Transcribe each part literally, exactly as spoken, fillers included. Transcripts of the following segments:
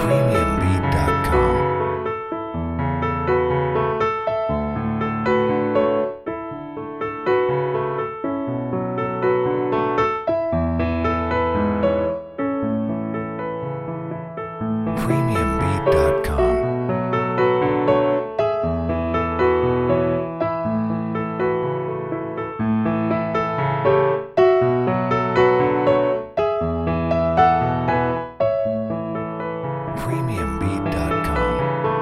premium beat dot com. premium beat dot com. premium beat dot com.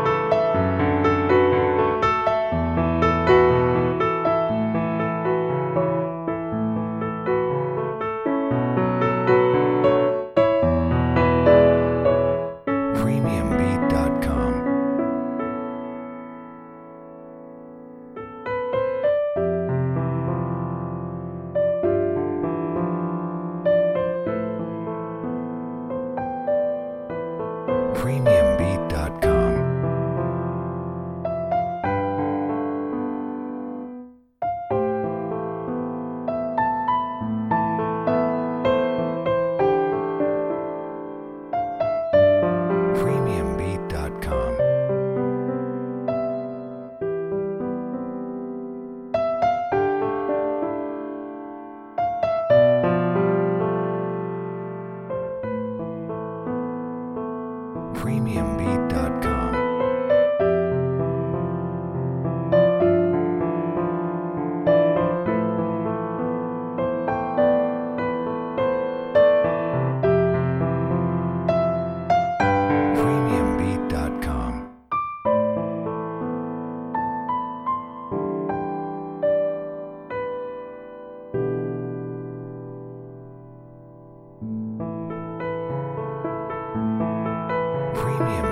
premium beat dot com. premium beat dot com. premium beat dot com. premium beat dot com. premium beat dot com. premium